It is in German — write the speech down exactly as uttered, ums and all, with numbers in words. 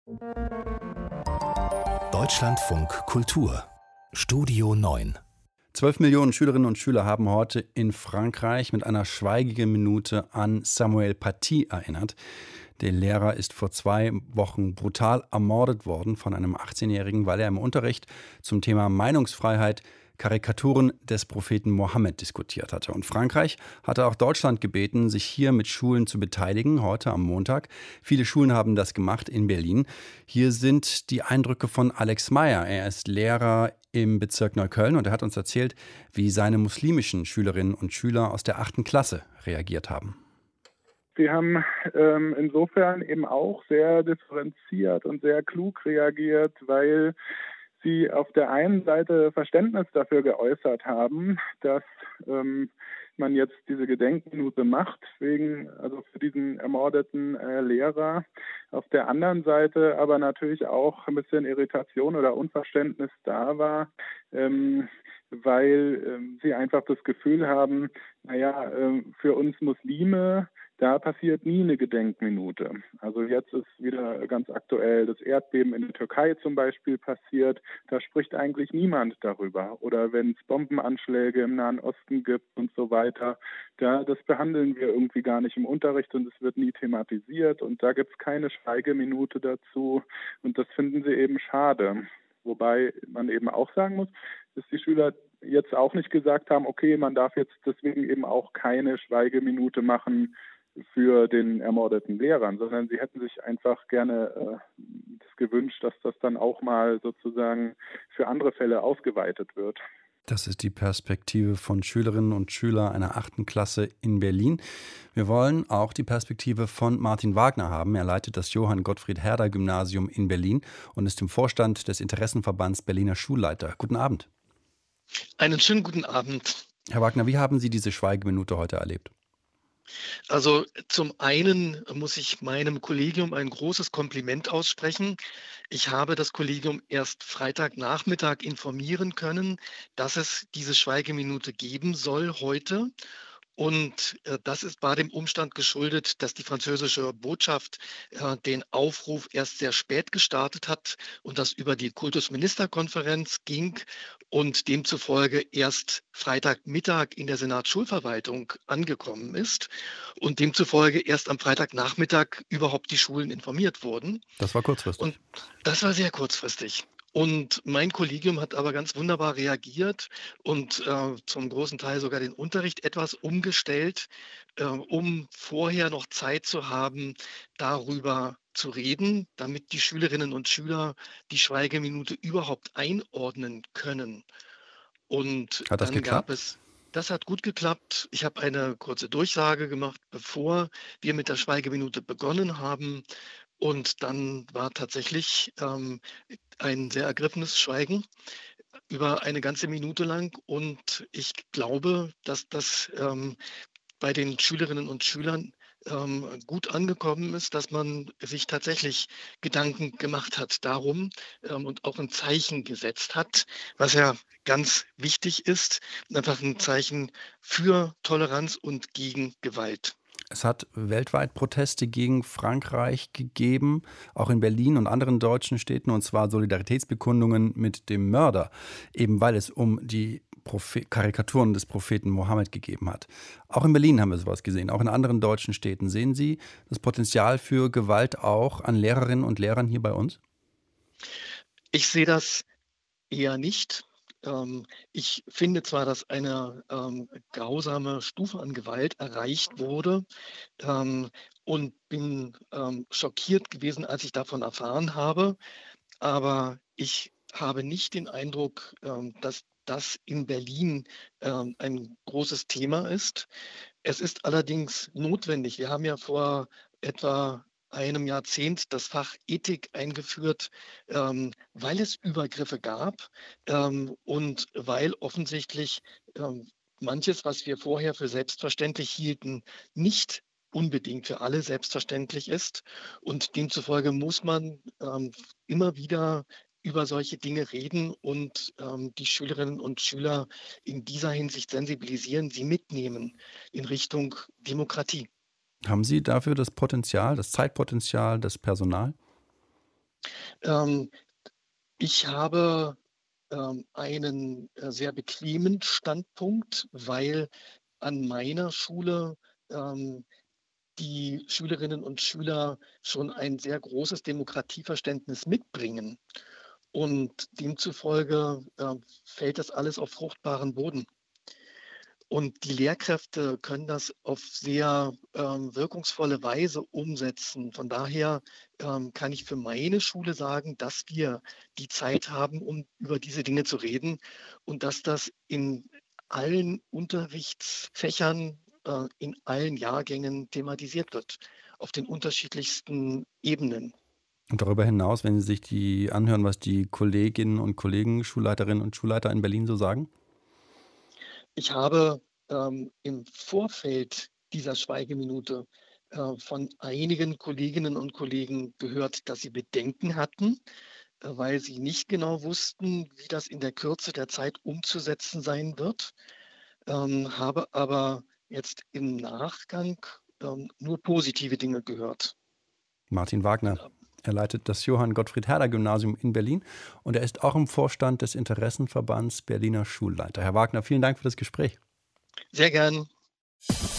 Deutschlandfunk Kultur Studio neun. Zwölf Millionen Schülerinnen und Schüler haben heute in Frankreich mit einer schweigigen Minute an Samuel Paty erinnert. Der Lehrer ist vor zwei Wochen brutal ermordet worden von einem achtzehnjährigen, weil er im Unterricht zum Thema Meinungsfreiheit Karikaturen des Propheten Mohammed diskutiert hatte. Und Frankreich hatte auch Deutschland gebeten, sich hier mit Schulen zu beteiligen, heute am Montag. Viele Schulen haben das gemacht in Berlin. Hier sind die Eindrücke von Alex Meyer. Er ist Lehrer im Bezirk Neukölln und er hat uns erzählt, wie seine muslimischen Schülerinnen und Schüler aus der achten Klasse reagiert haben. Sie haben ähm, insofern eben auch sehr differenziert und sehr klug reagiert, weil sie auf der einen Seite Verständnis dafür geäußert haben, dass ähm, man jetzt diese Gedenkminute macht, wegen, also für diesen ermordeten äh, Lehrer. Auf der anderen Seite aber natürlich auch ein bisschen Irritation oder Unverständnis da war, ähm, weil ähm, sie einfach das Gefühl haben, naja, äh, für uns Muslime, da passiert nie eine Gedenkminute. Also jetzt ist wieder ganz aktuell das Erdbeben in der Türkei zum Beispiel passiert. Da spricht eigentlich niemand darüber. Oder wenn es Bombenanschläge im Nahen Osten gibt und so weiter, da, das behandeln wir irgendwie gar nicht im Unterricht und es wird nie thematisiert. Und da gibt es keine Schweigeminute dazu. Und das finden sie eben schade. Wobei man eben auch sagen muss, dass die Schüler jetzt auch nicht gesagt haben, okay, man darf jetzt deswegen eben auch keine Schweigeminute machen für den ermordeten Lehrern, sondern sie hätten sich einfach gerne äh, das gewünscht, dass das dann auch mal sozusagen für andere Fälle ausgeweitet wird. Das ist die Perspektive von Schülerinnen und Schülern einer achten Klasse in Berlin. Wir wollen auch die Perspektive von Martin Wagner haben. Er leitet das Johann Gottfried Herder Gymnasium in Berlin und ist im Vorstand des Interessenverbands Berliner Schulleiter. Guten Abend. Einen schönen guten Abend. Herr Wagner, wie haben Sie diese Schweigeminute heute erlebt? Also zum einen muss ich meinem Kollegium ein großes Kompliment aussprechen. Ich habe das Kollegium erst Freitagnachmittag informieren können, dass es diese Schweigeminute geben soll heute. Und äh, das ist war dem Umstand geschuldet, dass die französische Botschaft äh, den Aufruf erst sehr spät gestartet hat und das über die Kultusministerkonferenz ging und demzufolge erst Freitagmittag in der Senatsschulverwaltung angekommen ist und demzufolge erst am Freitagnachmittag überhaupt die Schulen informiert wurden. Das war kurzfristig. Und das war sehr kurzfristig. Und mein Kollegium hat aber ganz wunderbar reagiert und äh, zum großen Teil sogar den Unterricht etwas umgestellt, äh, um vorher noch Zeit zu haben, darüber zu reden, damit die Schülerinnen und Schüler die Schweigeminute überhaupt einordnen können. Und Hat das dann gab geklappt? es, das hat gut geklappt. Ich habe eine kurze Durchsage gemacht, bevor wir mit der Schweigeminute begonnen haben. Und dann war tatsächlich ähm, ein sehr ergriffenes Schweigen über eine ganze Minute lang. Und ich glaube, dass das ähm, bei den Schülerinnen und Schülern ähm, gut angekommen ist, dass man sich tatsächlich Gedanken gemacht hat darum ähm, und auch ein Zeichen gesetzt hat, was ja ganz wichtig ist, einfach ein Zeichen für Toleranz und gegen Gewalt. Es hat weltweit Proteste gegen Frankreich gegeben, auch in Berlin und anderen deutschen Städten, und zwar Solidaritätsbekundungen mit dem Mörder, eben weil es um die Prophet- Karikaturen des Propheten Mohammed gegeben hat. Auch in Berlin haben wir sowas gesehen, auch in anderen deutschen Städten. Sehen Sie das Potenzial für Gewalt auch an Lehrerinnen und Lehrern hier bei uns? Ich sehe das eher nicht. Ähm, ich finde zwar, dass eine ähm, grausame Stufe an Gewalt erreicht wurde ähm, und bin ähm, schockiert gewesen, als ich davon erfahren habe, aber ich habe nicht den Eindruck, ähm, dass das in Berlin ähm, ein großes Thema ist. Es ist allerdings notwendig. Wir haben ja vor etwa einem Jahrzehnt das Fach Ethik eingeführt, ähm, weil es Übergriffe gab ähm, und weil offensichtlich ähm, manches, was wir vorher für selbstverständlich hielten, nicht unbedingt für alle selbstverständlich ist. Und demzufolge muss man ähm, immer wieder über solche Dinge reden und ähm, die Schülerinnen und Schüler in dieser Hinsicht sensibilisieren, sie mitnehmen in Richtung Demokratie. Haben Sie dafür das Potenzial, das Zeitpotenzial, das Personal? Ähm, ich habe ähm, einen äh, sehr bequemen Standpunkt, weil an meiner Schule ähm, die Schülerinnen und Schüler schon ein sehr großes Demokratieverständnis mitbringen. Und demzufolge äh, fällt das alles auf fruchtbaren Boden. Und die Lehrkräfte können das auf sehr ähm, wirkungsvolle Weise umsetzen. Von daher ähm, kann ich für meine Schule sagen, dass wir die Zeit haben, um über diese Dinge zu reden und dass das in allen Unterrichtsfächern, äh, in allen Jahrgängen thematisiert wird, auf den unterschiedlichsten Ebenen. Und darüber hinaus, wenn Sie sich die anhören, was die Kolleginnen und Kollegen, Schulleiterinnen und Schulleiter in Berlin so sagen? Ich habe ähm, im Vorfeld dieser Schweigeminute äh, von einigen Kolleginnen und Kollegen gehört, dass sie Bedenken hatten, äh, weil sie nicht genau wussten, wie das in der Kürze der Zeit umzusetzen sein wird. Ähm, habe aber jetzt im Nachgang ähm, nur positive Dinge gehört. Martin Wagner. Er leitet das Johann Gottfried Herder Gymnasium in Berlin und er ist auch im Vorstand des Interessenverbands Berliner Schulleiter. Herr Wagner, vielen Dank für das Gespräch. Sehr gern.